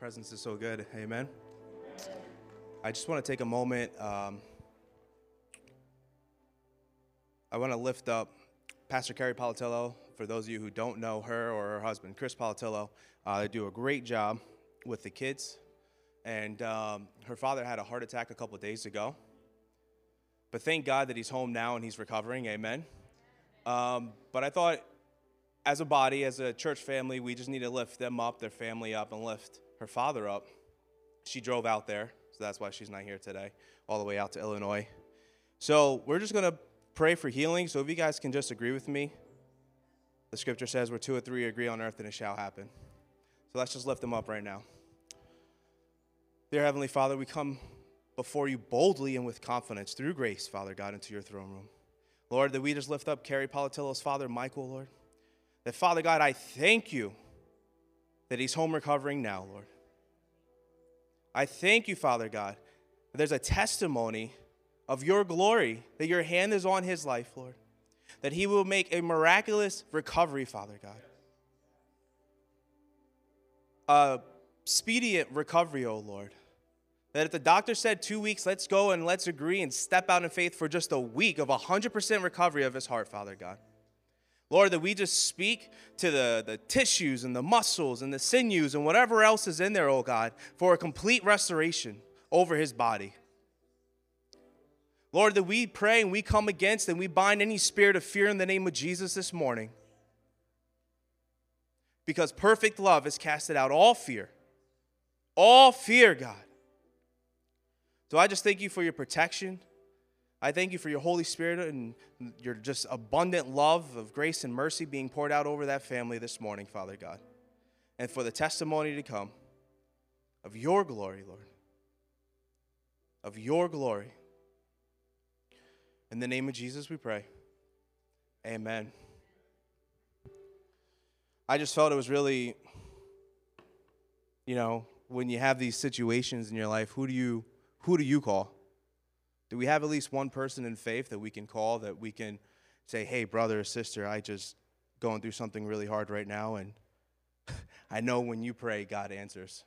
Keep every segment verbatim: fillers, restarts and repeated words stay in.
presence is so good. Amen. I just want to take a moment. Um, I want to lift up Pastor Carrie Palatillo. For those of you who don't know her or her husband, Chris Palatillo, uh, they do a great job with the kids. And um, her father had a heart attack a couple of days ago. But thank God that he's home now and he's recovering. Amen. Um, but I thought, as a body, as a church family, we just need to lift them up, their family up, and lift her father up. She drove out there, so that's why she's not here today, all the way out to Illinois. So we're just going to pray for healing. So if you guys can just agree with me, the scripture says where two or three agree on earth, and it shall happen. So let's just lift them up right now. Dear Heavenly Father, we come before you boldly and with confidence through grace, Father God, into your throne room. Lord, that we just lift up Carrie Palatillo's father, Michael, Lord. That, Father God, I thank you that he's home recovering now, Lord. I thank you, Father God, that there's a testimony of your glory, that your hand is on his life, Lord. That he will make a miraculous recovery, Father God. A expedient recovery, oh Lord. That if the doctor said two weeks, let's go and let's agree and step out in faith for just a week of one hundred percent recovery of his heart, Father God. Lord, that we just speak to the, the tissues and the muscles and the sinews and whatever else is in there, oh God, for a complete restoration over his body. Lord, that we pray and we come against and we bind any spirit of fear in the name of Jesus this morning. Because perfect love has casted out all fear. All fear, God. So I just thank you for your protection. I thank you for your Holy Spirit and your just abundant love of grace and mercy being poured out over that family this morning, Father God. And for the testimony to come of your glory, Lord. Of your glory. In the name of Jesus we pray. Amen. I just felt it was really, you know, when you have these situations in your life, who do you who do you call? Do we have at least one person in faith that we can call, that we can say, hey, brother or sister, I just going through something really hard right now, and I know when you pray, God answers.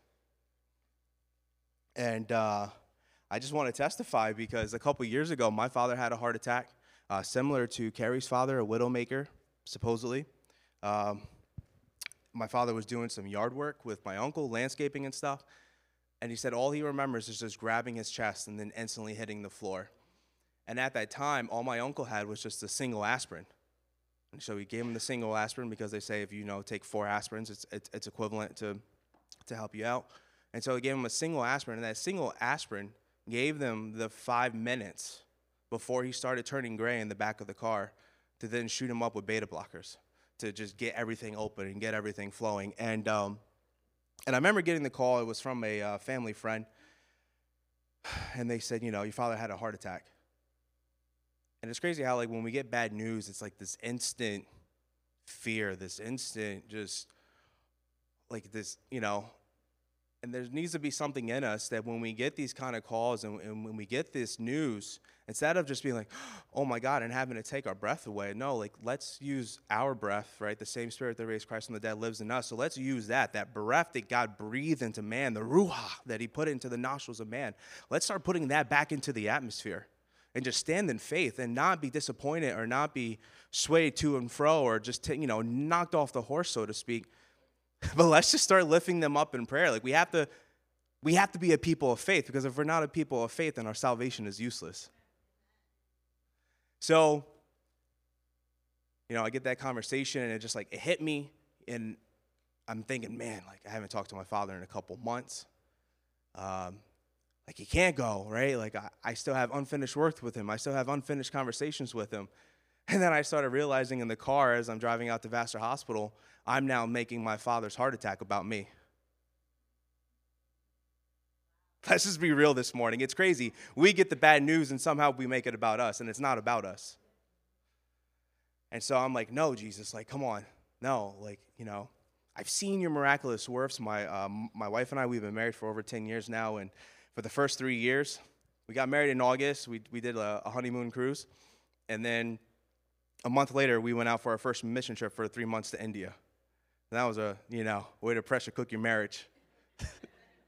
And uh, I just want to testify because a couple years ago, my father had a heart attack, uh, similar to Carrie's father, a widowmaker, supposedly. Um, my father was doing some yard work with my uncle, landscaping and stuff. And he said all he remembers is just grabbing his chest and then instantly hitting the floor. And at that time, all my uncle had was just a single aspirin. And so he gave him the single aspirin because they say if you, you know take four aspirins, it's, it's it's equivalent to to help you out. And so he gave him a single aspirin, and that single aspirin gave them the five minutes before he started turning gray in the back of the car to then shoot him up with beta blockers to just get everything open and get everything flowing. And um, And I remember getting the call. It was from a uh, family friend. And they said, you know, your father had a heart attack. And it's crazy how, like, when we get bad news, it's like this instant fear, this instant just, like, this, you know. And there needs to be something in us that when we get these kind of calls and, and when we get this news, instead of just being like, oh, my God, and having to take our breath away, no, like, let's use our breath, right? The same spirit that raised Christ from the dead lives in us. So let's use that, that breath that God breathed into man, the ruach that he put into the nostrils of man. Let's start putting that back into the atmosphere and just stand in faith and not be disappointed or not be swayed to and fro or just, t- you know, knocked off the horse, so to speak. But let's just start lifting them up in prayer. Like we have to, we have to be a people of faith, because if we're not a people of faith, then our salvation is useless. So, you know, I get that conversation and it just like, it hit me, and I'm thinking, man, like I haven't talked to my father in a couple months. Um, like he can't go, right? Like I, I still have unfinished work with him. I still have unfinished conversations with him. And then I started realizing in the car as I'm driving out to Vassar Hospital, I'm now making my father's heart attack about me. Let's just be real this morning. It's crazy. We get the bad news and somehow we make it about us, and it's not about us. And so I'm like, no, Jesus, like, come on. No, like, you know, I've seen your miraculous works. My um, my wife and I, we've been married for over ten years now, and for the first three years, we got married in August. We we did a, a honeymoon cruise, and then a month later, we went out for our first mission trip for three months to India. And that was a, you know, way to pressure cook your marriage.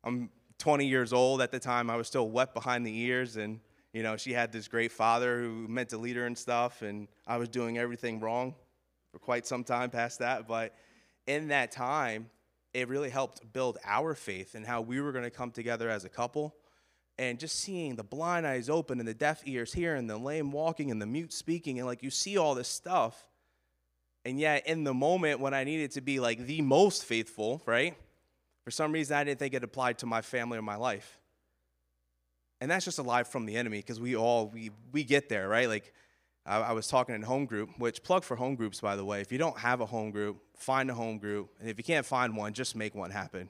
I'm twenty years old at the time. I was still wet behind the ears, and, you know, she had this great father who meant to lead her and stuff, and I was doing everything wrong for quite some time past that. But in that time, it really helped build our faith and how we were going to come together as a couple. And just seeing the blind eyes open and the deaf ears hearing and the lame walking and the mute speaking, and like you see all this stuff. And yet in the moment when I needed to be like the most faithful, right? For some reason, I didn't think it applied to my family or my life. And that's just a lie from the enemy, because we all, we we get there, right? Like I, I was talking in home group, which plug for home groups, by the way. If you don't have a home group, find a home group. And if you can't find one, just make one happen.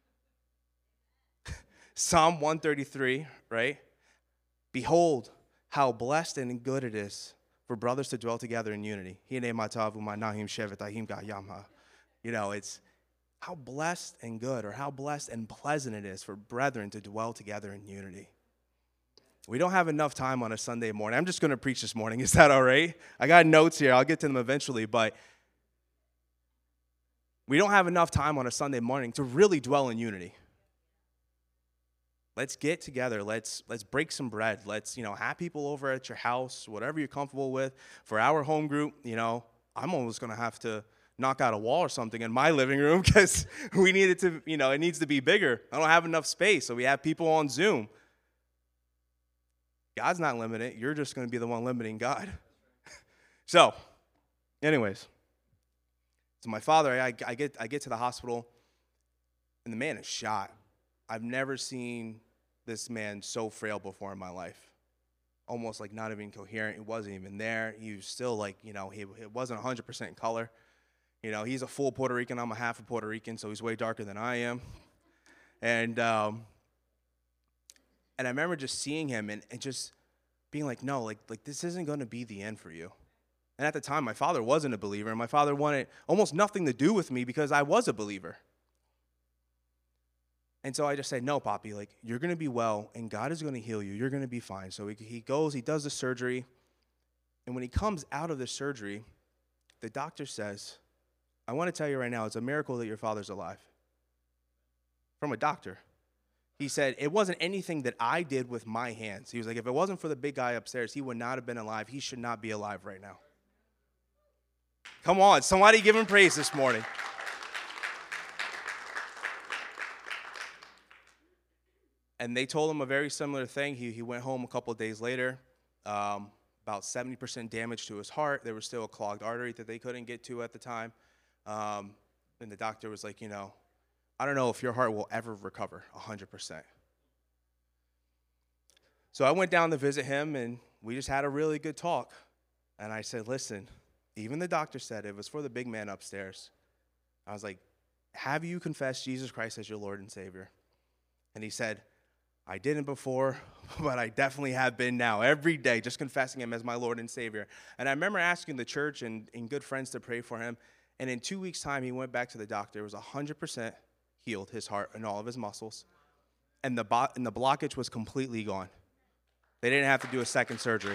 Psalm one thirty-three, right? Behold, how blessed and good it is for brothers to dwell together in unity. You know, it's how blessed and good, or how blessed and pleasant it is for brethren to dwell together in unity. We don't have enough time on a Sunday morning. I'm just going to preach this morning. Is that all right? I got notes here. I'll get to them eventually, but we don't have enough time on a Sunday morning to really dwell in unity. Let's get together. Let's let's break some bread. Let's, you know, have people over at your house, whatever you're comfortable with. For our home group, you know, I'm almost going to have to knock out a wall or something in my living room, because we need it to, you know, it needs to be bigger. I don't have enough space, so we have people on Zoom. God's not limited. You're just going to be the one limiting God. So, anyways, so my father, I, I get I get to the hospital, and the man is shot. I've never seen this man so frail before in my life. Almost like not even coherent. He wasn't even there. He was still like, you know, he it wasn't one hundred percent color. You know, he's a full Puerto Rican. I'm a half a Puerto Rican, so he's way darker than I am. And um, and I remember just seeing him and, and just being like, no, like like this isn't going to be the end for you. And at the time, my father wasn't a believer, and my father wanted almost nothing to do with me because I was a believer. And so I just said, no, Poppy, like, you're going to be well, and God is going to heal you. You're going to be fine. So he, he goes, he does the surgery, and when he comes out of the surgery, the doctor says, I want to tell you right now, it's a miracle that your father's alive. From a doctor. He said, it wasn't anything that I did with my hands. He was like, if it wasn't for the big guy upstairs, he would not have been alive. He should not be alive right now. Come on, somebody give him praise this morning. And they told him a very similar thing. He, he went home a couple of days later, um, about seventy percent damage to his heart. There was still a clogged artery that they couldn't get to at the time. Um, and the doctor was like, you know, I don't know if your heart will ever recover one hundred percent. So I went down to visit him, and we just had a really good talk. And I said, listen, even the doctor said it was for the big man upstairs. I was like, have you confessed Jesus Christ as your Lord and Savior? And he said, I didn't before, but I definitely have been now, every day, just confessing him as my Lord and Savior. And I remember asking the church and, and good friends to pray for him. And in two weeks' time, he went back to the doctor. It was one hundred percent healed, his heart and all of his muscles. And the, bo- and the blockage was completely gone. They didn't have to do a second surgery.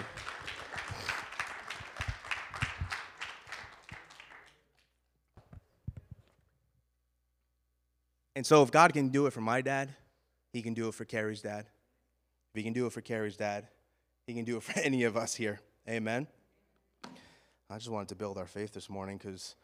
And so if God can do it for my dad, he can do it for Carrie's dad. If he can do it for Carrie's dad, he can do it for any of us here. Amen. I just wanted to build our faith this morning because,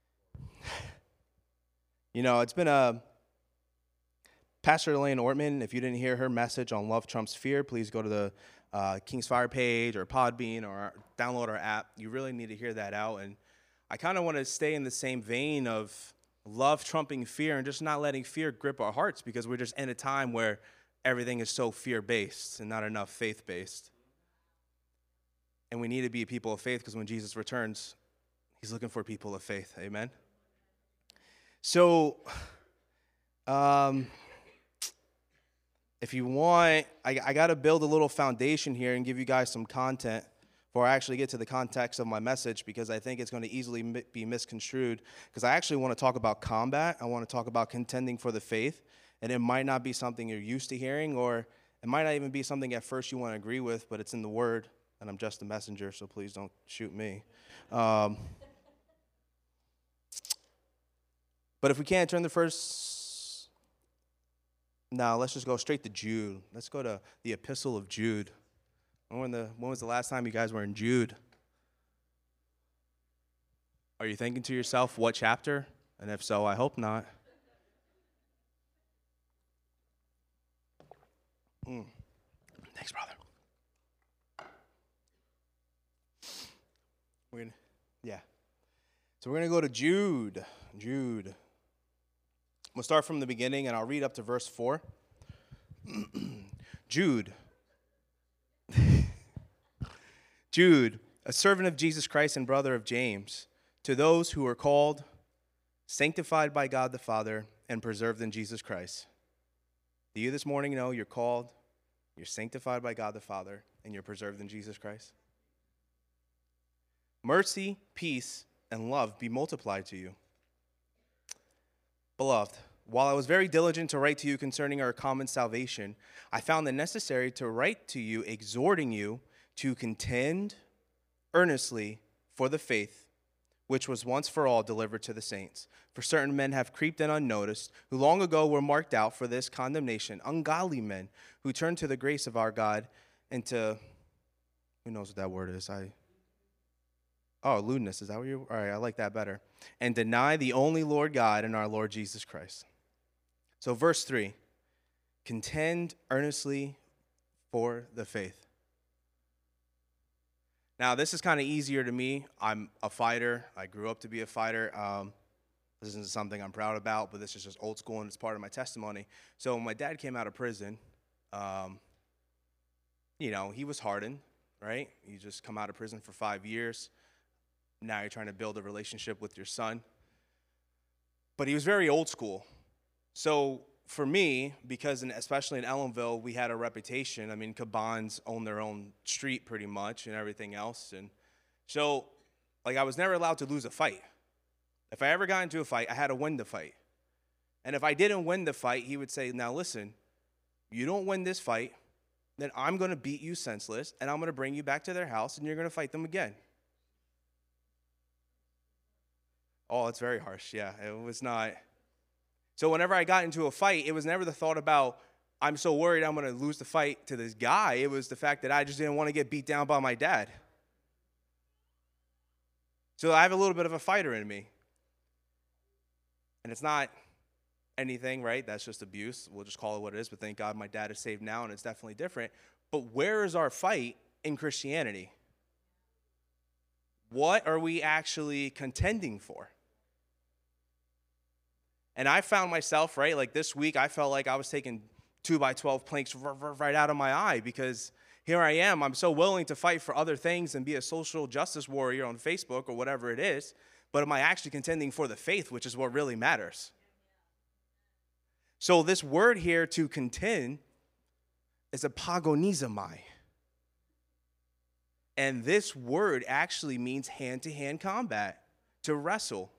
you know, it's been a, Pastor Elaine Ortman, if you didn't hear her message on Love Trumps Fear, please go to the uh, King's Fire page or Podbean or download our app. You really need to hear that out. And I kind of want to stay in the same vein of love trumping fear and just not letting fear grip our hearts, because we're just in a time where everything is so fear-based and not enough faith-based. And we need to be people of faith, because when Jesus returns, he's looking for people of faith. Amen? So, um, if you want, I, I got to build a little foundation here and give you guys some content before I actually get to the context of my message, because I think it's going to easily mi- be misconstrued, because I actually want to talk about combat. I want to talk about contending for the faith, and it might not be something you're used to hearing, or it might not even be something at first you want to agree with, but it's in the Word, and I'm just a messenger, so please don't shoot me. Um, but if we can't turn the first, Now let's just go straight to Jude. Let's go to the Epistle of Jude. When, the, when was the last time you guys were in Jude? Are you thinking to yourself, what chapter? And if so, I hope not. Mm. Thanks, brother. We're gonna, yeah. So we're going to go to Jude. Jude. We'll start from the beginning, and I'll read up to verse four. Jude. Jude, a servant of Jesus Christ and brother of James, to those who are called, sanctified by God the Father, and preserved in Jesus Christ. Do you this morning know you're called, you're sanctified by God the Father, and you're preserved in Jesus Christ? Mercy, peace, and love be multiplied to you. Beloved, while I was very diligent to write to you concerning our common salvation, I found it necessary to write to you, exhorting you to contend earnestly for the faith which was once for all delivered to the saints. For certain men have creeped in unnoticed, who long ago were marked out for this condemnation, ungodly men who turn to the grace of our God and to, who knows what that word is? I Oh, lewdness, is that what you, all right, I like that better. And deny the only Lord God and our Lord Jesus Christ. So verse three, contend earnestly for the faith. Now, this is kind of easier to me. I'm a fighter. I grew up to be a fighter. Um, this isn't something I'm proud about, but this is just old school, and it's part of my testimony. So when my dad came out of prison, um, you know, he was hardened, right? You just come out of prison for five years. Now you're trying to build a relationship with your son. But he was very old school. So for me, because in, especially in Ellenville, we had a reputation. I mean, Cabans owned their own street pretty much and everything else. And so, like, I was never allowed to lose a fight. If I ever got into a fight, I had to win the fight. And if I didn't win the fight, he would say, now listen, you don't win this fight, then I'm going to beat you senseless, and I'm going to bring you back to their house, and you're going to fight them again. Oh, it's very harsh. Yeah, it was not. So whenever I got into a fight, it was never the thought about, I'm so worried I'm going to lose the fight to this guy. It was the fact that I just didn't want to get beat down by my dad. So I have a little bit of a fighter in me. And it's not anything, right? That's just abuse. We'll just call it what it is. But thank God my dad is saved now, and it's definitely different. But where is our fight in Christianity? What are we actually contending for? And I found myself, right, like this week, I felt like I was taking two by twelve planks right out of my eye, because here I am. I'm so willing to fight for other things and be a social justice warrior on Facebook or whatever it is, but am I actually contending for the faith, which is what really matters? So this word here, to contend, is apagonizomai. And this word actually means hand-to-hand combat, to wrestle.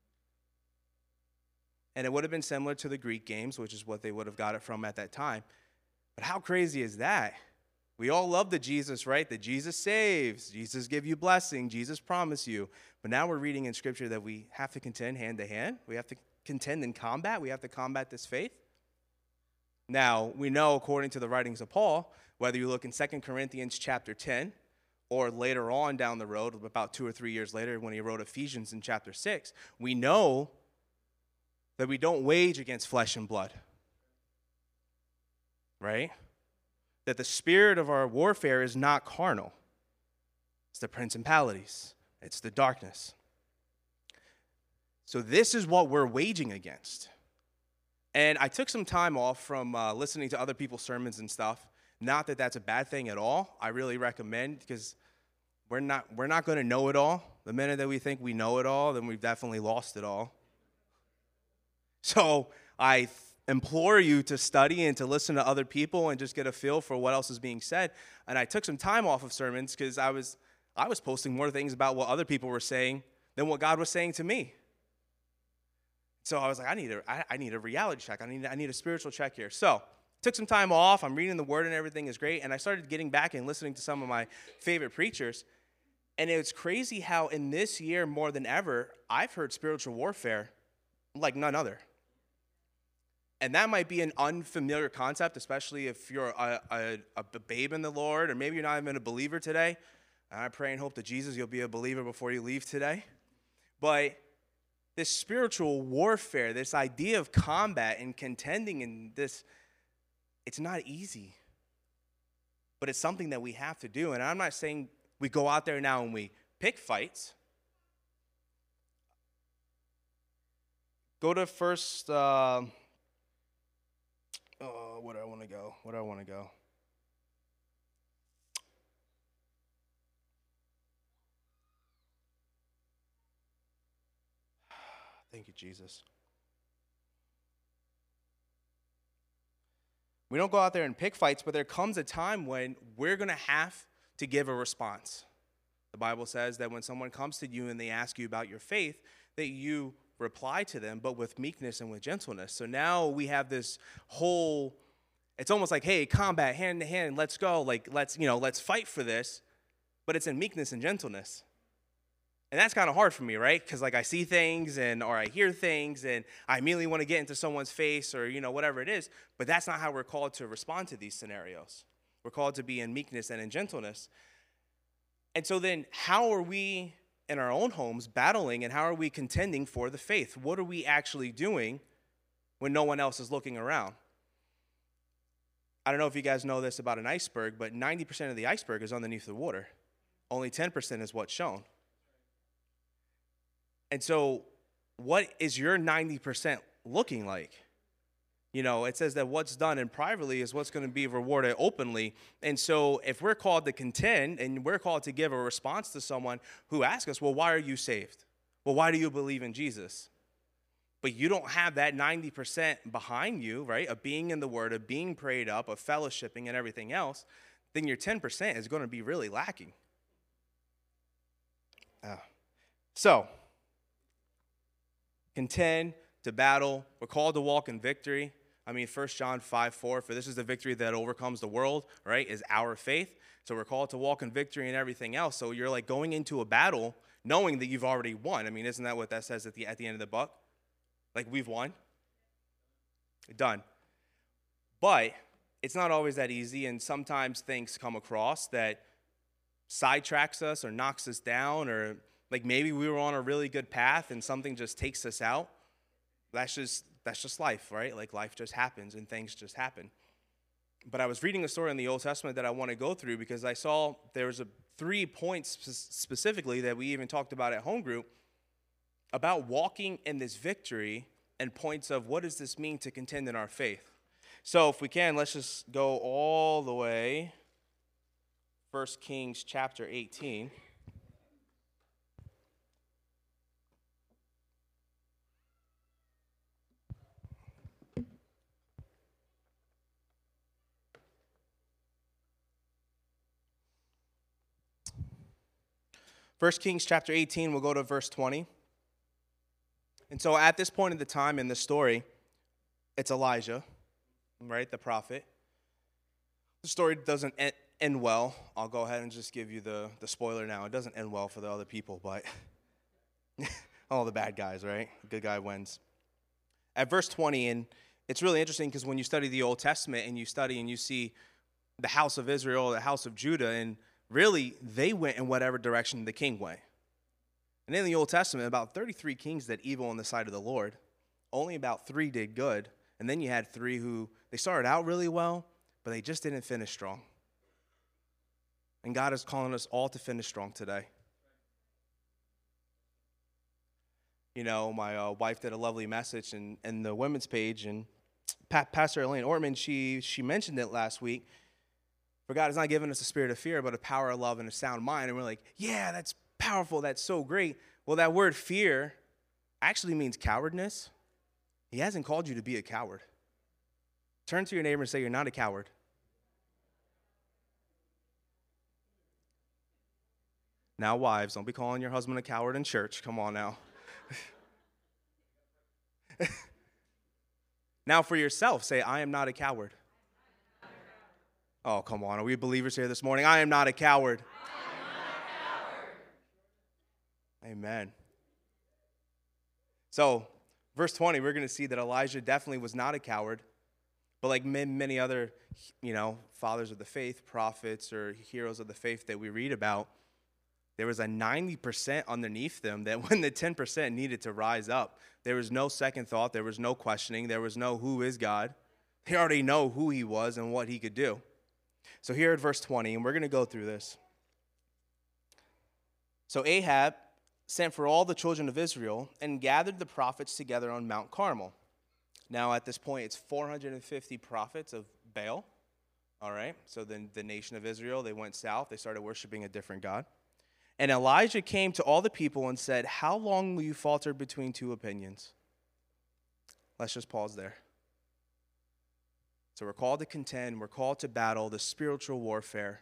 And it would have been similar to the Greek games, which is what they would have got it from at that time. But how crazy is that? We all love the Jesus, right? That Jesus saves, Jesus give you blessing, Jesus promise you. But now we're reading in Scripture that we have to contend hand to hand. We have to contend in combat. We have to combat this faith. Now, we know, according to the writings of Paul, whether you look in Second Corinthians chapter ten, or later on down the road, about two or three years later, when he wrote Ephesians in chapter six, we know that we don't wage against flesh and blood, right? That the spirit of our warfare is not carnal. It's the principalities. It's the darkness. So this is what we're waging against. And I took some time off from uh, listening to other people's sermons and stuff. Not that that's a bad thing at all. I really recommend, because we're not, we're not going to know it all. The minute that we think we know it all, then we've definitely lost it all. So I th- implore you to study and to listen to other people and just get a feel for what else is being said. And I took some time off of sermons because I was I was posting more things about what other people were saying than what God was saying to me. So I was like, I need a I, I need a reality check. I need I need a spiritual check here. So took some time off. I'm reading the Word and everything is great. And I started getting back and listening to some of my favorite preachers. And it's crazy how in this year more than ever, I've heard spiritual warfare like none other. And that might be an unfamiliar concept, especially if you're a, a, a babe in the Lord, or maybe you're not even a believer today. And I pray and hope that Jesus, you'll be a believer before you leave today. But this spiritual warfare, this idea of combat and contending in this, it's not easy. But it's something that we have to do. And I'm not saying we go out there now and we pick fights. Go to first, uh, oh, where do I want to go? Where do I want to go? Thank you, Jesus. We don't go out there and pick fights, but there comes a time when we're going to have to give a response. The Bible says that when someone comes to you and they ask you about your faith, that you reply to them, but with meekness and with gentleness. So now we have this whole, it's almost like, hey, combat, hand to hand, let's go. Like, let's, you know, let's fight for this. But it's in meekness and gentleness. And that's kind of hard for me, right? Because, like, I see things and or I hear things and I immediately want to get into someone's face or, you know, whatever it is. But that's not how we're called to respond to these scenarios. We're called to be in meekness and in gentleness. And so then how are we in our own homes battling, and how are we contending for the faith? What are we actually doing when no one else is looking around? I don't know if you guys know this about an iceberg, but ninety percent of the iceberg is underneath the water. Only ten percent is what's shown. And so what is your ninety percent looking like? You know, it says that what's done in privately is what's going to be rewarded openly. And so if we're called to contend and we're called to give a response to someone who asks us, well, why are you saved? Well, why do you believe in Jesus? But you don't have that ninety percent behind you, right, of being in the Word, of being prayed up, of fellowshipping and everything else, then your ten percent is going to be really lacking. Uh, so, contend, to battle. We're called to walk in victory. I mean, First John five four, for this is the victory that overcomes the world, right, is our faith. So we're called to walk in victory and everything else. So you're like going into a battle knowing that you've already won. I mean, isn't that what that says at the, at the end of the book? Like, we've won. Done. But it's not always that easy, and sometimes things come across that sidetracks us or knocks us down, or like maybe we were on a really good path and something just takes us out. That's just that's just life, right? Like, life just happens and things just happen. But I was reading a story in the Old Testament that I want to go through because I saw there was a three points specifically that we even talked about at home group about walking in this victory and points of what does this mean to contend in our faith. So if we can, let's just go all the way. First Kings chapter eighteen. First Kings chapter eighteen, we'll go to verse twenty. And so at this point in the time in the story, it's Elijah, right, the prophet. The story doesn't end well. I'll go ahead and just give you the, the spoiler now. It doesn't end well for the other people, but all the bad guys, right? The good guy wins. At verse twenty, and it's really interesting because when you study the Old Testament and you study and you see the house of Israel, the house of Judah, and really, they went in whatever direction the king went. And in the Old Testament, about thirty-three kings did evil on the side of the Lord. Only about three did good. And then you had three who, they started out really well, but they just didn't finish strong. And God is calling us all to finish strong today. You know, my uh, wife did a lovely message in, in the women's page, and pa- Pastor Elaine Ortman, she, she mentioned it last week. For God has not given us a spirit of fear, but a power of love and a sound mind. And we're like, yeah, that's powerful. That's so great. Well, that word fear actually means cowardness. He hasn't called you to be a coward. Turn to your neighbor and say, you're not a coward. Now, wives, don't be calling your husband a coward in church. Come on now. Now, for yourself, say, I am not a coward. Oh, come on. Are we believers here this morning? I am not a coward. I am not a coward. Amen. So, verse twenty, we're going to see that Elijah definitely was not a coward. But like many other, you know, fathers of the faith, prophets or heroes of the faith that we read about, there was a ninety percent underneath them that when the ten percent needed to rise up, there was no second thought. There was no questioning. There was no who is God. They already know who he was and what he could do. So here at verse twenty, and we're going to go through this. So Ahab sent for all the children of Israel and gathered the prophets together on Mount Carmel. Now, at this point, it's four hundred fifty prophets of Baal, all right? So then the nation of Israel, they went south. They started worshiping a different god. And Elijah came to all the people and said, how long will you falter between two opinions? Let's just pause there. So we're called to contend. We're called to battle the spiritual warfare.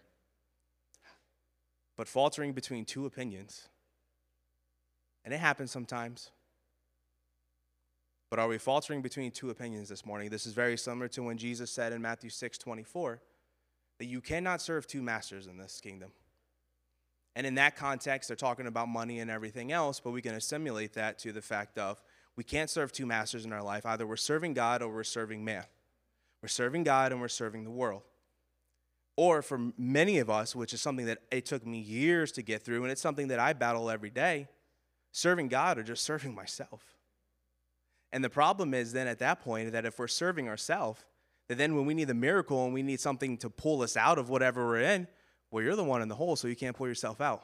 But faltering between two opinions. And it happens sometimes. But are we faltering between two opinions this morning? This is very similar to when Jesus said in Matthew six twenty-four that you cannot serve two masters in this kingdom. And in that context, they're talking about money and everything else, but we can assimilate that to the fact of we can't serve two masters in our life. Either we're serving God or we're serving man. We're serving God and we're serving the world. Or for many of us, which is something that it took me years to get through, and it's something that I battle every day, serving God or just serving myself. And the problem is then at that point that if we're serving ourselves, that then when we need the miracle and we need something to pull us out of whatever we're in, well, you're the one in the hole, so you can't pull yourself out.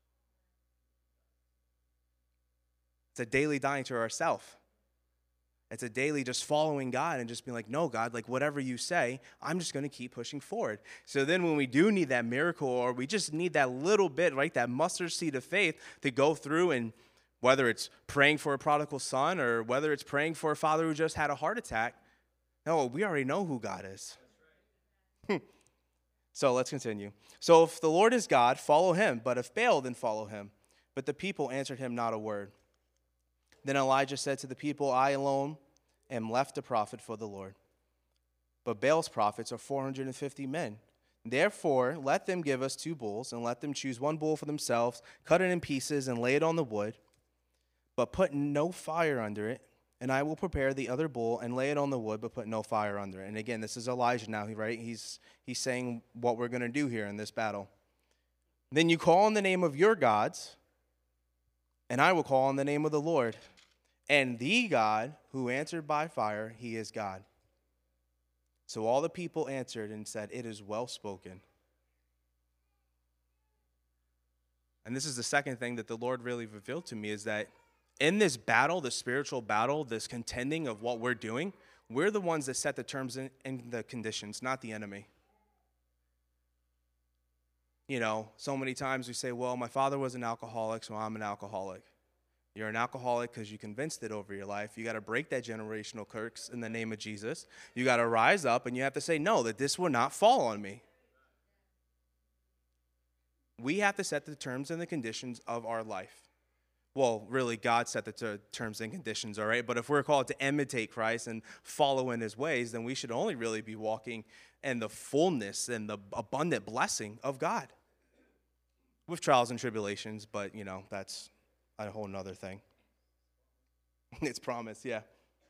It's a daily dying to ourselves. It's a daily just following God and just being like, no, God, like whatever you say, I'm just going to keep pushing forward. So then when we do need that miracle or we just need that little bit, right, that mustard seed of faith to go through, and whether it's praying for a prodigal son or whether it's praying for a father who just had a heart attack, no, we already know who God is. So let's continue. So if the Lord is God, follow him. But if Baal, then follow him. But the people answered him not a word. Then Elijah said to the people, I alone am left a prophet for the Lord. But Baal's prophets are four hundred fifty men. Therefore, let them give us two bulls, and let them choose one bull for themselves, cut it in pieces, and lay it on the wood. But put no fire under it, and I will prepare the other bull and lay it on the wood, but put no fire under it. And again, this is Elijah now, right? He's, he's saying what we're going to do here in this battle. Then you call on the name of your gods, and I will call on the name of the Lord. And the God who answered by fire, he is God. So all the people answered and said, it is well spoken. And this is the second thing that the Lord really revealed to me, is that in this battle, the spiritual battle, this contending of what we're doing, we're the ones that set the terms and, and the conditions, not the enemy. You know, so many times we say, well, my father was an alcoholic, so I'm an alcoholic. You're an alcoholic because you convinced it over your life. You got to break that generational curse in the name of Jesus. You got to rise up and you have to say, no, that this will not fall on me. We have to set the terms and the conditions of our life. Well, really, God set the ter- terms and conditions, all right? But if we're called to imitate Christ and follow in his ways, then we should only really be walking in the fullness and the abundant blessing of God. With trials and tribulations, but, you know, that's a whole nother thing. It's promised, yeah.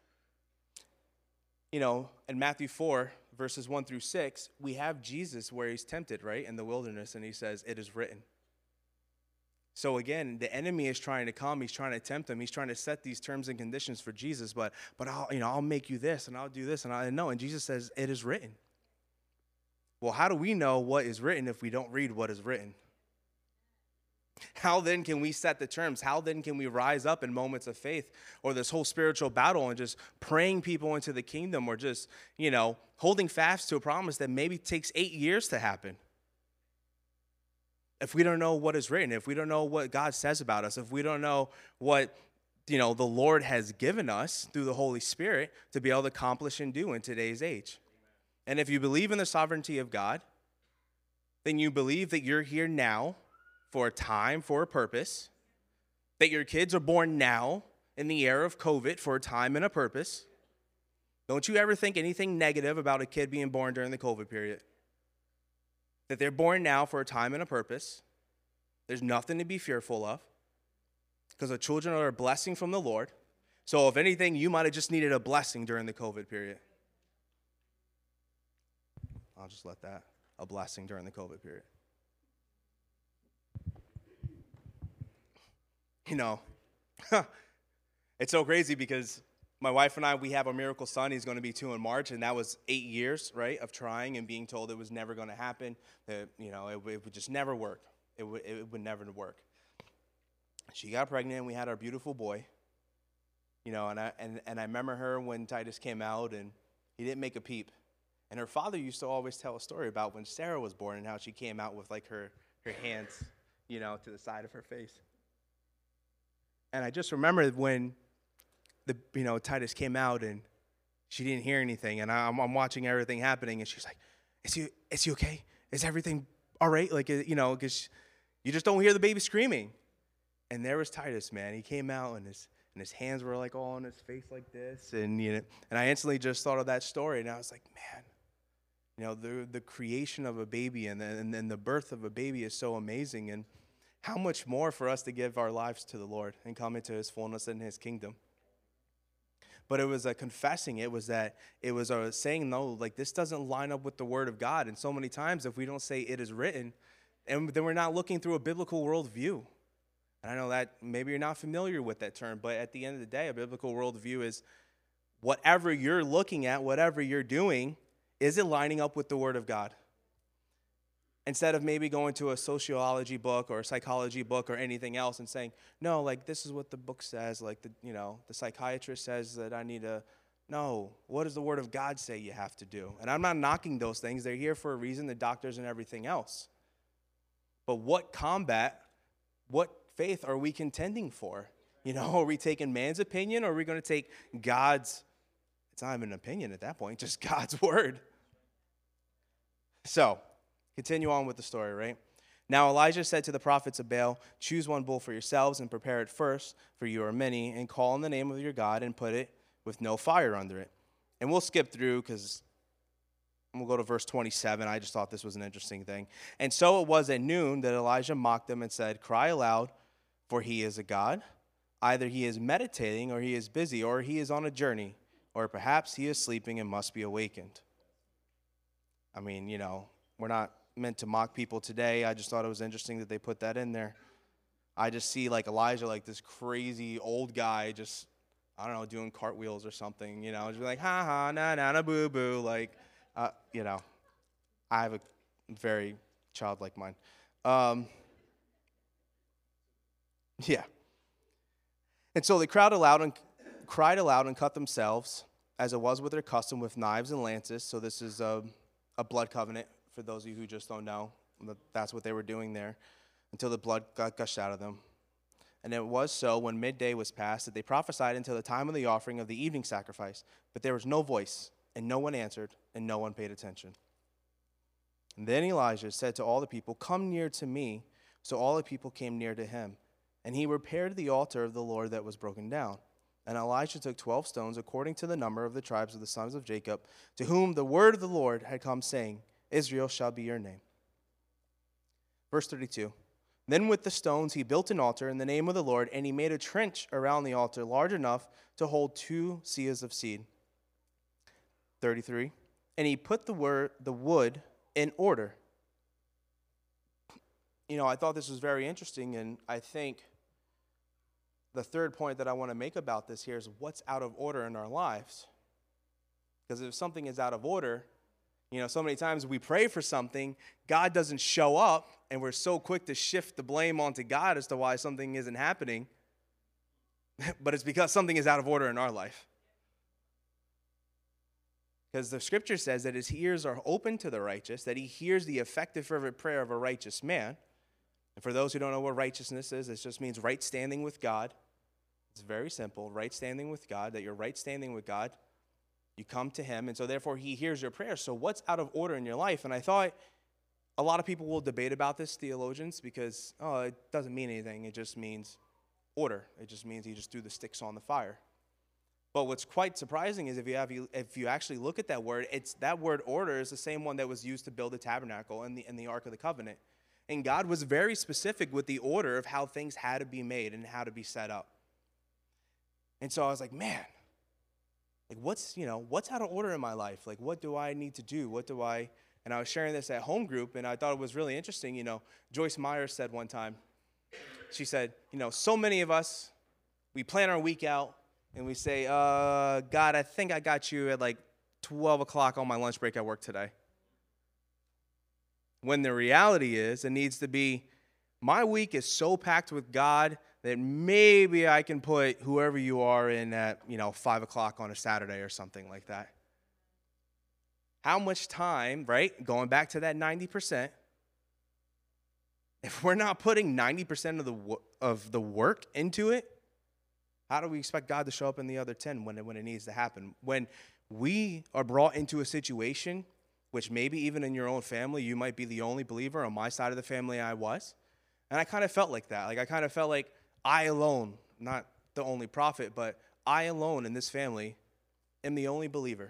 You know, in Matthew four, verses one through six, we have Jesus where he's tempted, right, in the wilderness, and he says, it is written. So again, the enemy is trying to come. He's trying to tempt him. He's trying to set these terms and conditions for Jesus. But but I'll you know I'll make you this and I'll do this and I know. And Jesus says it is written. Well, how do we know what is written if we don't read what is written? How then can we set the terms? How then can we rise up in moments of faith or this whole spiritual battle and just praying people into the kingdom, or just you know holding fast to a promise that maybe takes eight years to happen? If we don't know what is written, if we don't know what God says about us, if we don't know what, you know, the Lord has given us through the Holy Spirit to be able to accomplish and do in today's age. And if you believe in the sovereignty of God, then you believe that you're here now for a time, for a purpose, that your kids are born now in the era of COVID for a time and a purpose. Don't you ever think anything negative about a kid being born during the COVID period. That they're born now for a time and a purpose. There's nothing to be fearful of, because the children are a blessing from the Lord. So if anything, you might have just needed a blessing during the COVID period. I'll just let that, a blessing during the COVID period. You know, it's so crazy because my wife and I, we have a miracle son. He's going to be two in March, and that was eight years, right, of trying and being told it was never going to happen, that, you know, it, it would just never work. It would, it would never work. She got pregnant, and we had our beautiful boy, you know, and I, and, and I remember her when Titus came out, and he didn't make a peep. And her father used to always tell a story about when Sarah was born and how she came out with, like, her, her hands, you know, to the side of her face. And I just remember when the you know Titus came out and she didn't hear anything, and I'm, I'm watching everything happening, and she's like, "Is he is he okay? Is everything all right?" Like, you know, because you just don't hear the baby screaming. And there was Titus, man. He came out, and his and his hands were like all on his face like this, and you know, and I instantly just thought of that story, and I was like, man, you know, the the creation of a baby and then and, and the birth of a baby is so amazing, and how much more for us to give our lives to the Lord and come into his fullness and his kingdom. But it was a confessing. It was that it was a saying, no, like this doesn't line up with the word of God. And so many times if we don't say it is written, and then we're not looking through a biblical worldview. And I know that maybe you're not familiar with that term, but at the end of the day, a biblical worldview is whatever you're looking at, whatever you're doing, is it lining up with the word of God? Instead of maybe going to a sociology book or a psychology book or anything else and saying, no, like this is what the book says, like the you know, the psychiatrist says that I need to, no, what does the word of God say you have to do? And I'm not knocking those things. They're here for a reason, the doctors and everything else. But what combat, what faith are we contending for? You know, are we taking man's opinion, or are we going to take God's, it's not even an opinion at that point, just God's word? So, continue on with the story, right? Now Elijah said to the prophets of Baal, choose one bull for yourselves and prepare it first, for you are many, and call on the name of your God and put it with no fire under it. And we'll skip through because we'll go to verse twenty-seven. I just thought this was an interesting thing. And so it was at noon that Elijah mocked them and said, cry aloud, for he is a god. Either he is meditating, or he is busy, or he is on a journey, or perhaps he is sleeping and must be awakened. I mean, you know, we're not meant to mock people today. I just thought it was interesting that they put that in there. I just see like Elijah, like this crazy old guy, just, I don't know, doing cartwheels or something, you know, just like, ha ha, na na na boo boo. Like, uh, you know, I have a very childlike mind. Um, yeah. And so they cried aloud and cried aloud and cut themselves, as it was with their custom, with knives and lances. So this is a, a blood covenant. For those of you who just don't know, that's what they were doing there, until the blood got gushed out of them. And it was so, when midday was past, that they prophesied until the time of the offering of the evening sacrifice. But there was no voice, and no one answered, and no one paid attention. And then Elijah said to all the people, come near to me. So all the people came near to him. And he repaired the altar of the Lord that was broken down. And Elijah took twelve stones, according to the number of the tribes of the sons of Jacob, to whom the word of the Lord had come, saying, Israel shall be your name. Verse thirty-two. Then with the stones he built an altar in the name of the Lord, and he made a trench around the altar large enough to hold two seahs of seed. thirty-three. And he put the word, the wood in order. You know, I thought this was very interesting, and I think the third point that I want to make about this here is what's out of order in our lives. Because if something is out of order, you know, so many times we pray for something, God doesn't show up, and we're so quick to shift the blame onto God as to why something isn't happening. But it's because something is out of order in our life. Because the scripture says that his ears are open to the righteous, that he hears the effective, fervent prayer of a righteous man. And for those who don't know what righteousness is, it just means right standing with God. It's very simple, right standing with God, that you're right standing with God. You come to him, and so therefore he hears your prayers. So what's out of order in your life? And I thought a lot of people will debate about this, theologians, because, oh, it doesn't mean anything. It just means order. It just means you just threw the sticks on the fire. But what's quite surprising is if you have if you actually look at that word, it's that word order is the same one that was used to build the tabernacle and the and the Ark of the Covenant. And God was very specific with the order of how things had to be made and how to be set up. And so I was like, man, like what's, you know, what's out of order in my life? Like, what do I need to do? What do I, and I was sharing this at home group, and I thought it was really interesting. You know, Joyce Meyer said one time, she said, you know, so many of us, we plan our week out, and we say, uh, God, I think I got you at like twelve o'clock on my lunch break at work today. When the reality is, it needs to be, my week is so packed with God that maybe I can put whoever you are in at, you know, five o'clock on a Saturday or something like that. How much time, right, going back to that ninety percent, if we're not putting ninety percent of the of the work into it, how do we expect God to show up in the other ten when it, when it needs to happen? When we are brought into a situation, which maybe even in your own family, you might be the only believer. On my side of the family, I was. And I kind of felt like that. Like I kind of felt like I alone, not the only prophet, but I alone in this family am the only believer.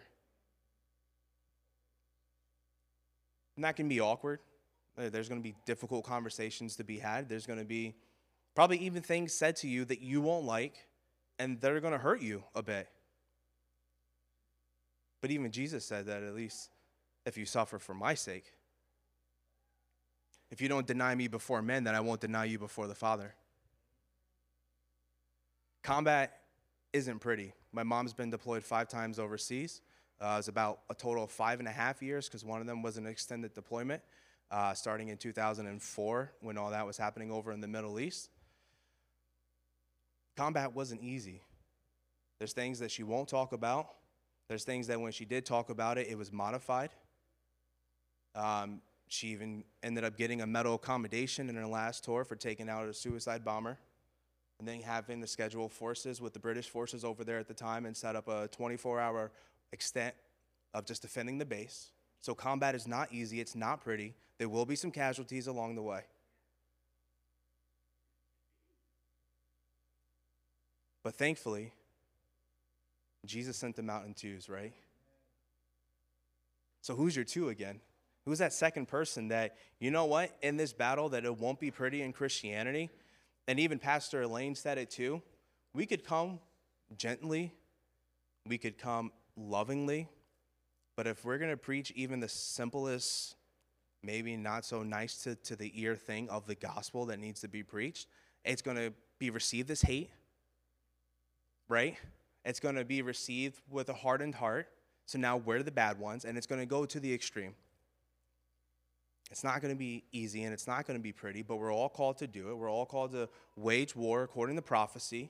And that can be awkward. There's going to be difficult conversations to be had. There's going to be probably even things said to you that you won't like, and they're going to hurt you a bit. But even Jesus said that, at least if you suffer for my sake. If you don't deny me before men, then I won't deny you before the Father. Combat isn't pretty. My mom's been deployed five times overseas. Uh, it was about a total of five and a half years because one of them was an extended deployment uh, starting in two thousand four when all that was happening over in the Middle East. Combat wasn't easy. There's things that she won't talk about. There's things that when she did talk about it, it was modified. Um, she even ended up getting a medal accommodation in her last tour for taking out a suicide bomber, and then having to schedule forces with the British forces over there at the time and set up a twenty-four hour extent of just defending the base. So combat is not easy. It's not pretty. There will be some casualties along the way. But thankfully, Jesus sent them out in twos, right? So who's your two again? Who's that second person that, you know what, in this battle that it won't be pretty in Christianity, and even Pastor Elaine said it too, we could come gently, we could come lovingly, but if we're going to preach even the simplest, maybe not so nice to, to the ear thing of the gospel that needs to be preached, it's going to be received as hate, right? It's going to be received with a hardened heart. So now we're the bad ones, and it's going to go to the extreme. It's not going to be easy, and it's not going to be pretty, but we're all called to do it. We're all called to wage war according to prophecy.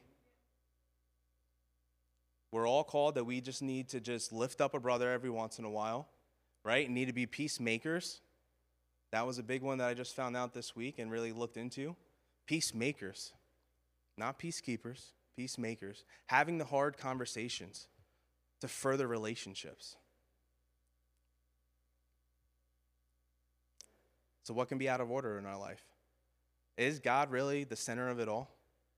We're all called that we just need to just lift up a brother every once in a while, right? Need to be peacemakers. That was a big one that I just found out this week and really looked into. Peacemakers, not peacekeepers. Peacemakers, having the hard conversations to further relationships. So what can be out of order in our life? Is God really the center of it all?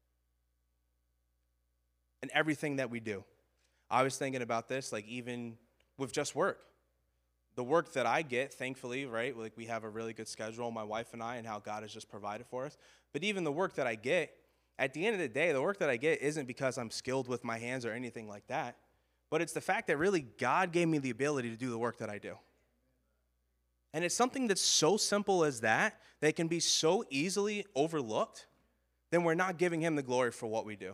And everything that we do. I was thinking about this, like even with just work. The work that I get, thankfully, right? Like we have a really good schedule, my wife and I, and how God has just provided for us. But even the work that I get, at the end of the day, the work that I get isn't because I'm skilled with my hands or anything like that, but it's the fact that really God gave me the ability to do the work that I do. And it's something that's so simple as that, that can be so easily overlooked, then we're not giving him the glory for what we do.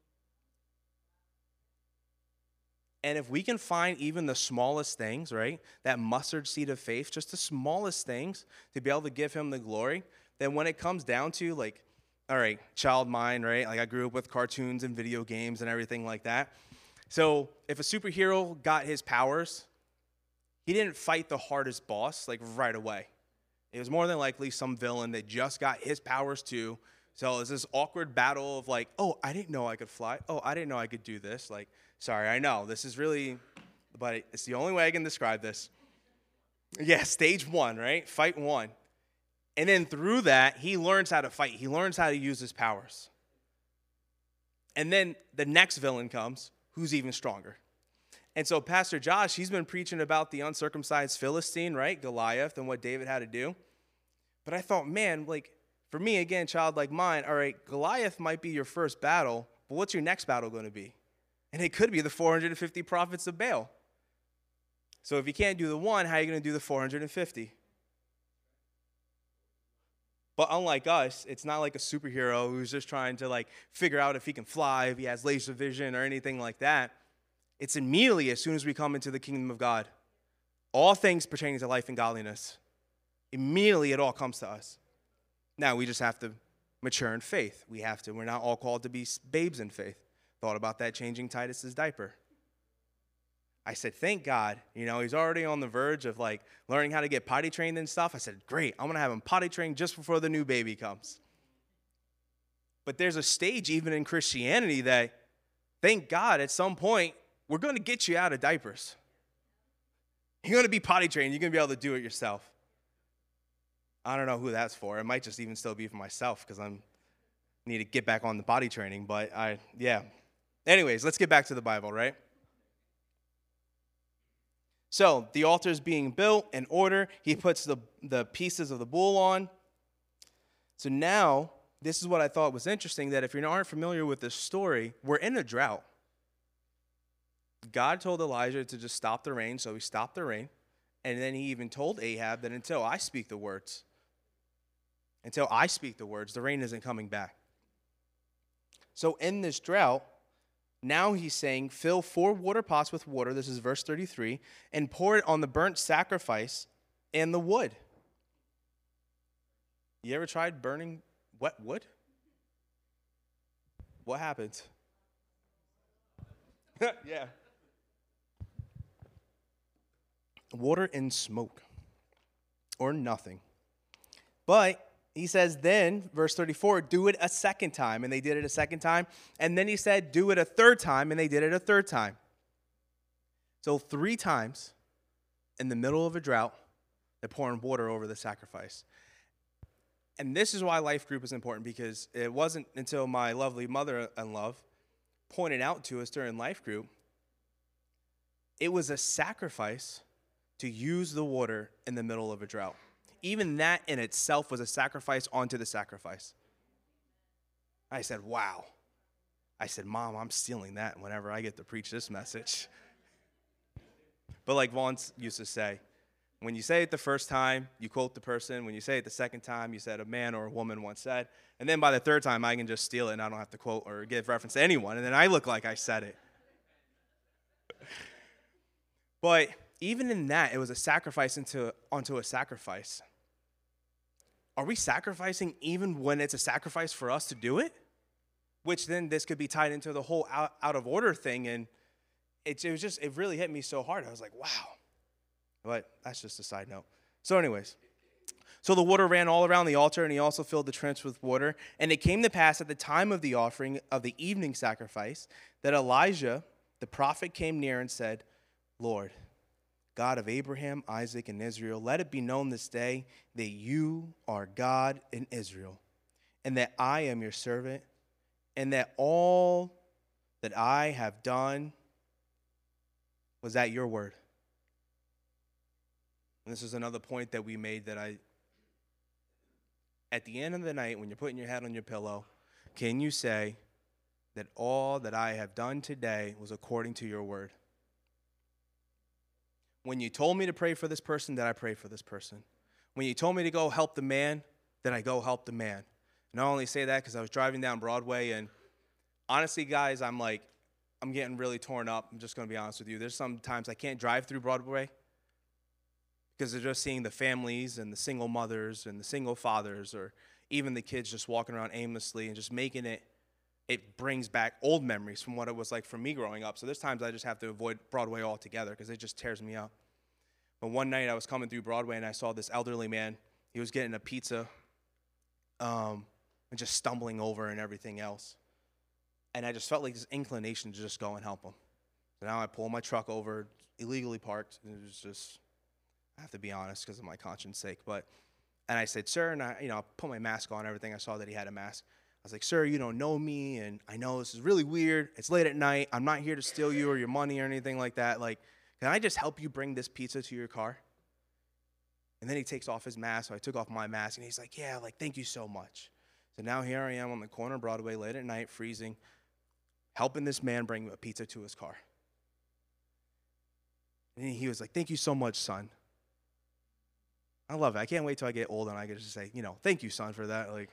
And if we can find even the smallest things, right, that mustard seed of faith, just the smallest things to be able to give him the glory, then when it comes down to like, all right, child mind, right? Like I grew up with cartoons and video games and everything like that. So if a superhero got his powers, he didn't fight the hardest boss like right away. It was more than likely some villain that just got his powers too. So it was this awkward battle of like, oh, I didn't know I could fly. Oh, I didn't know I could do this. Like, sorry, I know. This is really, but it's the only way I can describe this. Yeah, stage one, right? Fight one. And then through that, he learns how to fight. He learns how to use his powers. And then the next villain comes, who's even stronger. And so Pastor Josh, he's been preaching about the uncircumcised Philistine, right? Goliath and what David had to do. But I thought, man, like, for me, again, child like mine, all right, Goliath might be your first battle, but what's your next battle going to be? And it could be the four hundred fifty prophets of Baal. So if you can't do the one, how are you going to do the four hundred fifty? But unlike us, it's not like a superhero who's just trying to like figure out if he can fly, if he has laser vision or anything like that. It's immediately as soon as we come into the kingdom of God. All things pertaining to life and godliness. Immediately it all comes to us. Now we just have to mature in faith. We have to. We're not all called to be babes in faith. Thought about that changing Titus's diaper. I said, thank God. You know, he's already on the verge of like learning how to get potty trained and stuff. I said, great. I'm going to have him potty trained just before the new baby comes. But there's a stage even in Christianity that, thank God, at some point, we're going to get you out of diapers. You're going to be potty trained. You're going to be able to do it yourself. I don't know who that's for. It might just even still be for myself because I'm need to get back on the potty training. But I, yeah. Anyways, let's get back to the Bible, right? So the altar is being built in order. He puts the, the pieces of the bull on. So now, this is what I thought was interesting, that if you aren't familiar with this story, we're in a drought. God told Elijah to just stop the rain, so he stopped the rain. And then he even told Ahab that until I speak the words, until I speak the words, the rain isn't coming back. So in this drought, now he's saying, fill four water pots with water, this is verse thirty-three, and pour it on the burnt sacrifice and the wood. You ever tried burning wet wood? What happens? Yeah. Water and smoke, or nothing. But he says then, verse thirty-four, do it a second time. And they did it a second time. And then he said, do it a third time. And they did it a third time. So three times in the middle of a drought, they're pouring water over the sacrifice. And this is why life group is important, because it wasn't until my lovely mother-in-law pointed out to us during life group, it was a sacrifice to use the water in the middle of a drought. Even that in itself was a sacrifice onto the sacrifice. I said, wow. I said, Mom, I'm stealing that whenever I get to preach this message. But like Vaughn used to say, when you say it the first time, you quote the person. When you say it the second time, you said a man or a woman once said. And then by the third time, I can just steal it and I don't have to quote or give reference to anyone. And then I look like I said it. But even in that, it was a sacrifice into onto a sacrifice. Are we sacrificing even when it's a sacrifice for us to do it? Which then this could be tied into the whole out, out of order thing. And it, it was just, it really hit me so hard. I was like, wow. But that's just a side note. So anyways, so the water ran all around the altar, and he also filled the trench with water. And it came to pass at the time of the offering of the evening sacrifice that Elijah, the prophet, came near and said, Lord, God of Abraham, Isaac, and Israel, let it be known this day that you are God in Israel, and that I am your servant, and that all that I have done was at your word. And this is another point that we made, that I, at the end of the night, when you're putting your head on your pillow, can you say that all that I have done today was according to your word? When you told me to pray for this person, that I pray for this person. When you told me to go help the man, then I go help the man. And I only say that because I was driving down Broadway, and honestly, guys, I'm like, I'm getting really torn up. I'm just going to be honest with you. There's sometimes I can't drive through Broadway because they're just seeing the families and the single mothers and the single fathers, or even the kids just walking around aimlessly and just making it, it brings back old memories from what it was like for me growing up. So there's times I just have to avoid Broadway altogether because it just tears me up. But one night I was coming through Broadway and I saw this elderly man. He was getting a pizza um, and just stumbling over and everything else. And I just felt like this inclination to just go and help him. So now I pull my truck over, illegally parked, and it was just, I have to be honest because of my conscience sake. But, and I said, sir, and I, you know, put my mask on and everything. I saw that he had a mask. I was like, sir, you don't know me, and I know this is really weird. It's late at night. I'm not here to steal you or your money or anything like that. Like, can I just help you bring this pizza to your car? And then he takes off his mask, so I took off my mask, and he's like, yeah, like, thank you so much. So now here I am on the corner of Broadway late at night, freezing, helping this man bring a pizza to his car. And he was like, thank you so much, son. I love it. I can't wait till I get old and I get to say, you know, thank you, son, for that. Like,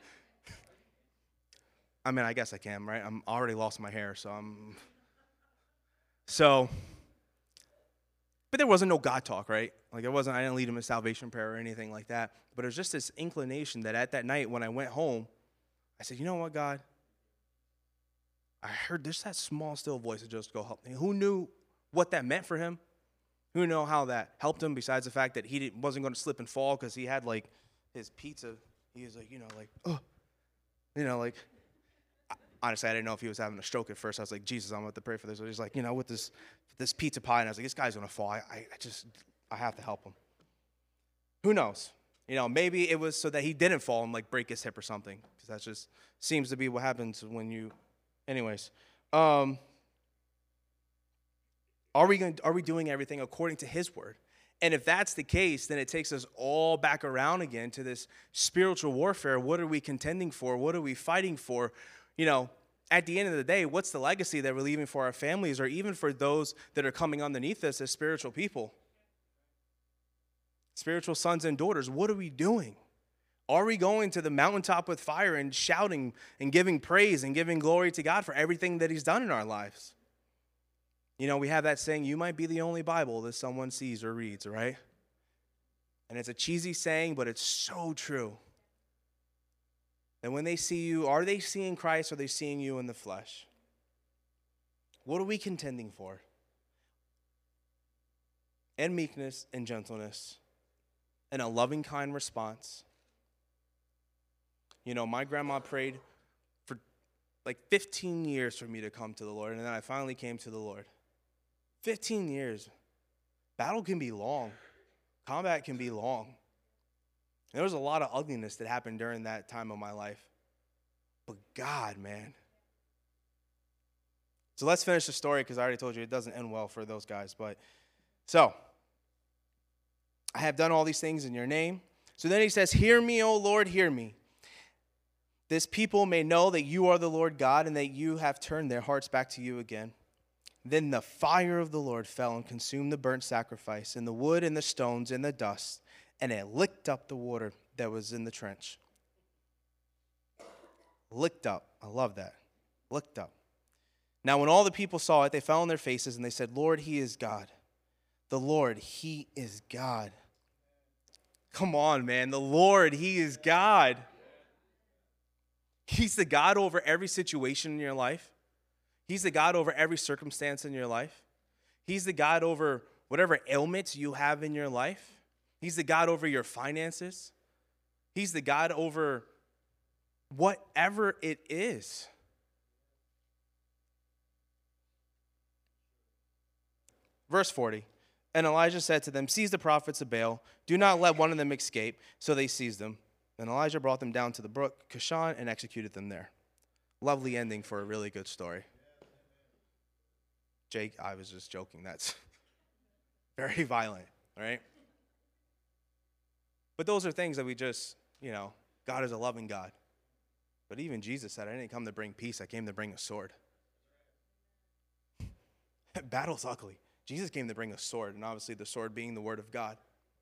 I mean, I guess I can, right? I'm already lost my hair, so I'm, so, but there wasn't no God talk, right? Like, it wasn't, I didn't lead him a salvation prayer or anything like that. But it was just this inclination that at that night when I went home, I said, you know what, God? I heard there's that small, still voice that just go help me. Who knew what that meant for him? Who knew how that helped him besides the fact that he didn't, wasn't going to slip and fall because he had, like, his pizza. He was like, you know, like, oh, you know, like, honestly, I didn't know if he was having a stroke at first. I was like, Jesus, I'm about to pray for this. So he's like, you know, with this this pizza pie. And I was like, this guy's going to fall. I, I just, I have to help him. Who knows? You know, maybe it was so that he didn't fall and, like, break his hip or something. Because that just seems to be what happens when you, anyways. Um, are we going? Are we doing everything according to his word? And if that's the case, then it takes us all back around again to this spiritual warfare. What are we contending for? What are we fighting for? You know, at the end of the day, what's the legacy that we're leaving for our families or even for those that are coming underneath us as spiritual people? Spiritual sons and daughters, what are we doing? Are we going to the mountaintop with fire and shouting and giving praise and giving glory to God for everything that he's done in our lives? You know, we have that saying, you might be the only Bible that someone sees or reads, right? And it's a cheesy saying, but it's so true. And when they see you, are they seeing Christ or are they seeing you in the flesh? What are we contending for? And meekness and gentleness and a loving, kind response. You know, my grandma prayed for like fifteen years for me to come to the Lord, and then I finally came to the Lord. fifteen years. Battle can be long. Combat can be long. There was a lot of ugliness that happened during that time of my life. But God, man. So let's finish the story because I already told you it doesn't end well for those guys. But so, I have done all these things in your name. So then he says, hear me, O Lord, hear me. This people may know that you are the Lord God and that you have turned their hearts back to you again. Then the fire of the Lord fell and consumed the burnt sacrifice and the wood and the stones and the dust, and it licked up the water that was in the trench. Licked up. I love that. Licked up. Now when all the people saw it, they fell on their faces and they said, Lord, he is God. The Lord, he is God. Come on, man. The Lord, he is God. He's the God over every situation in your life. He's the God over every circumstance in your life. He's the God over whatever ailments you have in your life. He's the God over your finances. He's the God over whatever it is. Verse forty. And Elijah said to them, seize the prophets of Baal. Do not let one of them escape. So they seized them. And Elijah brought them down to the brook Kishon and executed them there. Lovely ending for a really good story. Jake, I was just joking. That's very violent, right? But those are things that we just, you know, God is a loving God. But even Jesus said, I didn't come to bring peace. I came to bring a sword. Battle's ugly. Jesus came to bring a sword, and obviously the sword being the word of God.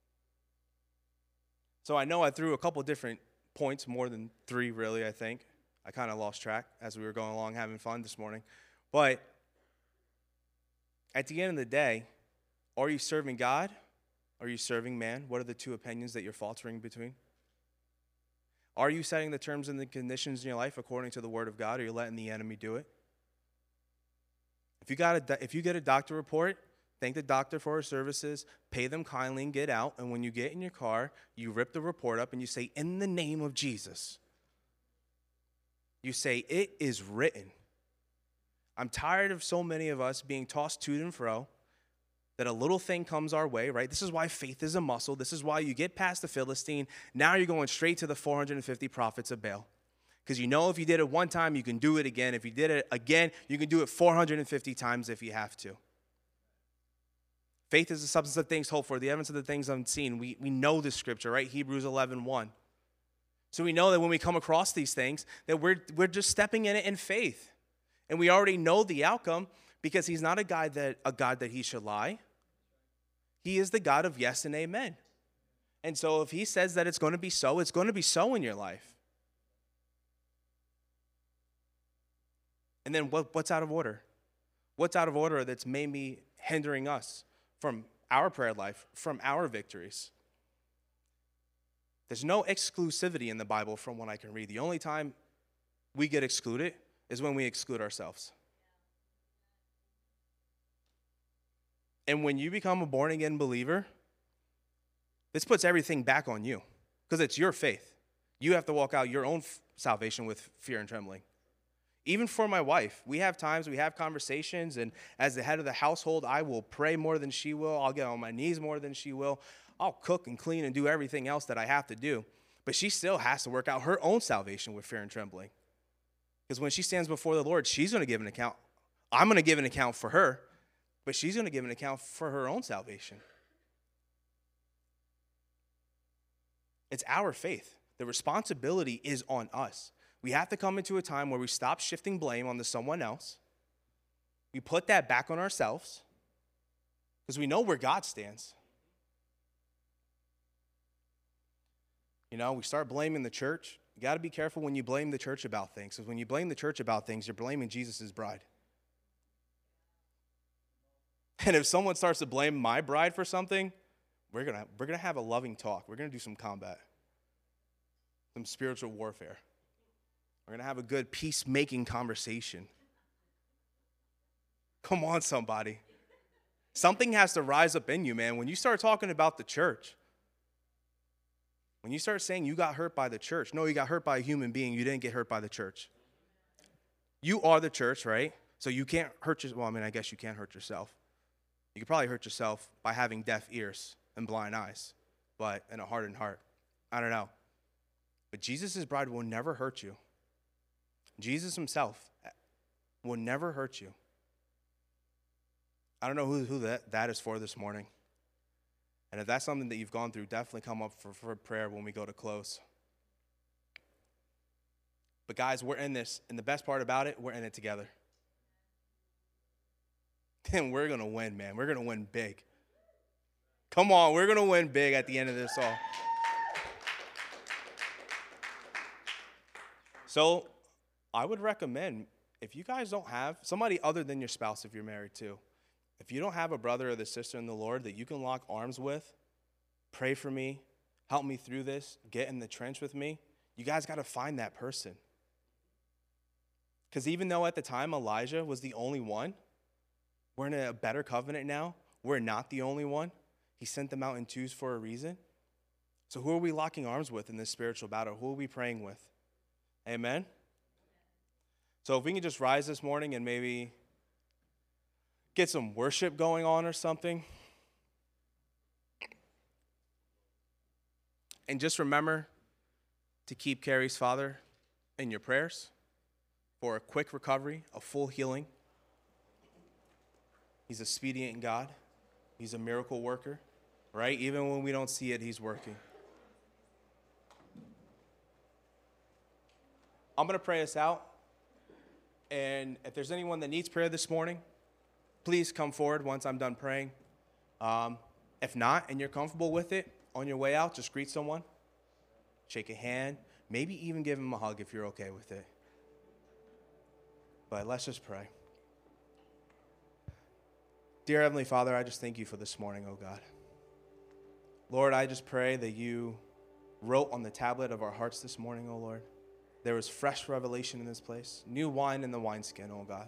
So I know I threw a couple different points, more than three really, I think. I kind of lost track as we were going along having fun this morning. But at the end of the day, are you serving God? Are you serving man? What are the two opinions that you're faltering between? Are you setting the terms and the conditions in your life according to the word of God, or are you letting the enemy do it? If you got a, if you get a doctor report, thank the doctor for his services, pay them kindly and get out. And when you get in your car, you rip the report up and you say, in the name of Jesus. You say, it is written. I'm tired of so many of us being tossed to and fro, that a little thing comes our way, right? This is why faith is a muscle. This is why you get past the Philistine. Now you're going straight to the four hundred fifty prophets of Baal. Because you know if you did it one time, you can do it again. If you did it again, you can do it four hundred fifty times if you have to. Faith is the substance of things hoped for, the evidence of the things unseen. We, we know this scripture, right? Hebrews eleven one. So we know that when we come across these things, that we're, we're just stepping in it in faith. And we already know the outcome because he's not a guy that a God that he should lie. He is the God of yes and amen. And so if he says that it's going to be so, it's going to be so in your life. And then what, what's out of order? What's out of order that's maybe hindering us from our prayer life, from our victories? There's no exclusivity in the Bible from what I can read. The only time we get excluded is when we exclude ourselves. And when you become a born-again believer, this puts everything back on you because it's your faith. You have to walk out your own f- salvation with fear and trembling. Even for my wife, we have times, we have conversations, and as the head of the household, I will pray more than she will. I'll get on my knees more than she will. I'll cook and clean and do everything else that I have to do. But she still has to work out her own salvation with fear and trembling. Because when she stands before the Lord, she's going to give an account. I'm going to give an account for her, but she's going to give an account for her own salvation. It's our faith. The responsibility is on us. We have to come into a time where we stop shifting blame onto someone else. We put that back on ourselves because we know where God stands. You know, we start blaming the church. You got to be careful when you blame the church about things, because when you blame the church about things, you're blaming Jesus' bride. And if someone starts to blame my bride for something, we're gonna we're gonna have a loving talk. We're gonna do some combat, some spiritual warfare. We're going to have a good peacemaking conversation. Come on, somebody. Something has to rise up in you, man. When you start talking about the church, when you start saying you got hurt by the church, no, you got hurt by a human being. You didn't get hurt by the church. You are the church, right? So you can't hurt yourself. Well, I mean, I guess you can't hurt yourself. You could probably hurt yourself by having deaf ears and blind eyes, but and a hardened heart. I don't know. But Jesus' bride will never hurt you. Jesus himself will never hurt you. I don't know who, who that, that is for this morning. And if that's something that you've gone through, definitely come up for, for prayer when we go to close. But guys, we're in this, and the best part about it, we're in it together. And we're going to win, man. We're going to win big. Come on, we're going to win big at the end of this all. So, I would recommend, if you guys don't have somebody other than your spouse, if you're married too, if you don't have a brother or the sister in the Lord that you can lock arms with, pray for me, help me through this, get in the trench with me, you guys got to find that person. Because even though at the time Elijah was the only one, we're in a better covenant now. We're not the only one. He sent them out in twos for a reason. So who are we locking arms with in this spiritual battle? Who are we praying with? Amen? So if we can just rise this morning and maybe get some worship going on or something. And just remember to keep Carrie's father in your prayers for a quick recovery, a full healing. He's a expedient God. He's a miracle worker, right? Even when we don't see it, he's working. I'm going to pray us out. And if there's anyone that needs prayer this morning, please come forward once I'm done praying. Um, if not, and you're comfortable with it, on your way out, just greet someone, shake a hand, maybe even give them a hug if you're okay with it. But let's just pray. Dear Heavenly Father, I just thank you for this morning, oh God. Lord, I just pray that you wrote on the tablet of our hearts this morning, oh Lord. There was fresh revelation in this place, new wine in the wineskin, oh God.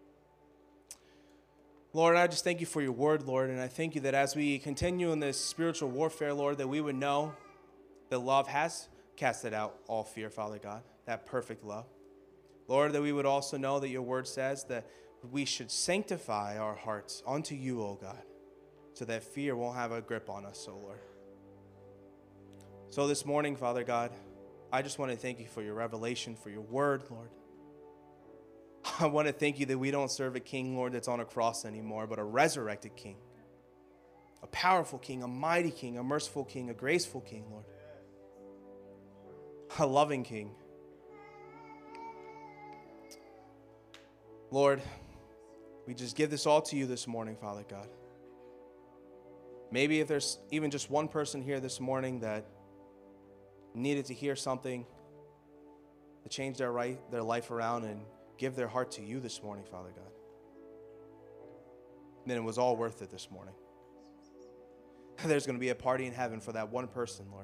Lord, I just thank you for your word, Lord, and I thank you that as we continue in this spiritual warfare, Lord, that we would know that love has casted out all fear, Father God, that perfect love. Lord, that we would also know that your word says that we should sanctify our hearts unto you, O God, so that fear won't have a grip on us, O Lord. So this morning, Father God, I just want to thank you for your revelation, for your word, Lord. I want to thank you that we don't serve a king, Lord, that's on a cross anymore, but a resurrected king, a powerful king, a mighty king, a merciful king, a graceful king, Lord, a loving king. Lord, we just give this all to you this morning, Father God. Maybe if there's even just one person here this morning that needed to hear something to change their right, their life around and give their heart to you this morning, Father God, then it was all worth it this morning. There's going to be a party in heaven for that one person, Lord.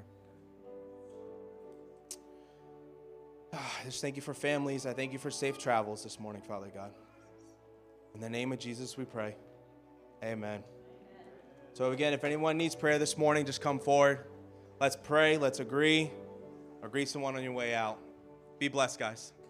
I just thank you for families. I thank you for safe travels this morning, Father God. In the name of Jesus, we pray. Amen. So again, if anyone needs prayer this morning, just come forward. Let's pray. Let's agree. Or greet someone on your way out. Be blessed, guys.